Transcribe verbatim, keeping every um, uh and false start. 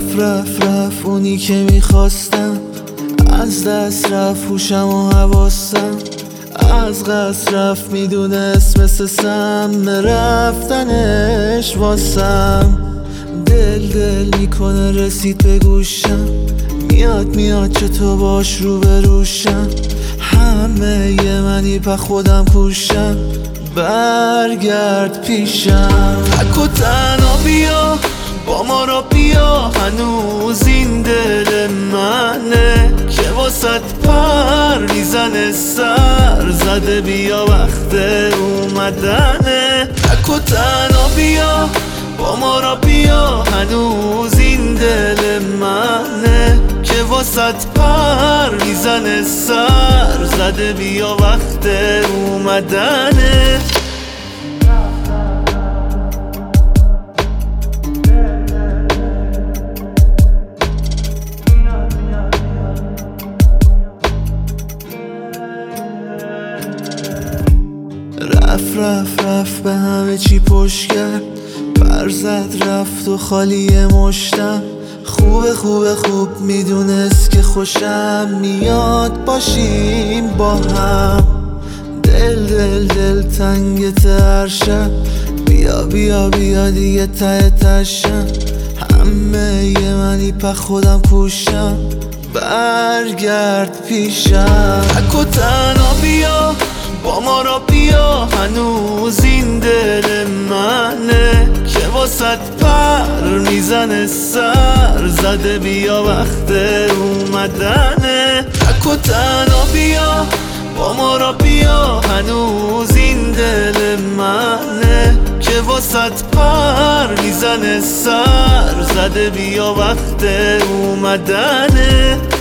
رفت رفت رفت اونی که میخواستم، از دست رفت هوشم و حواستم، از قصد رفت میدونست مثل سم رفتنش واسم. دل دل میکنه رسید به گوشم، میاد میاد چه تو باش رو بروشم، همه یه منی پا خودم کوشم، برگرد پیشم. تک و تنها بیا با ما را بیا، هنوز این دل منه که واسط پر میزنه سر زده، بیا وقت اومدنه. تک و تنها بیا با ما را بیا، هنوز این دل منه که واسط پر میزنه سر زده، بیا وقت اومدنه. رفت رفت رفت به همه چی پشت کرد، برزد رفت و خالی مشتم، خوبه خوبه خوب میدونست که خوشم میاد باشیم با هم. دل دل دل تنگ تر شد، بیا بیا بیا دیگه ته تشم، همه یه منی پا خودم کوشم، برگرد پیشم. تک و تنها بیا با ما را بیا، هنوز این دل منه که واسط پر میزنه سر زده، بیا وقت اومدنه. تک و تنها بیا با ما را بیا، هنوز این دل منه که واسط پر میزنه سر زده، بیا وقت اومدنه.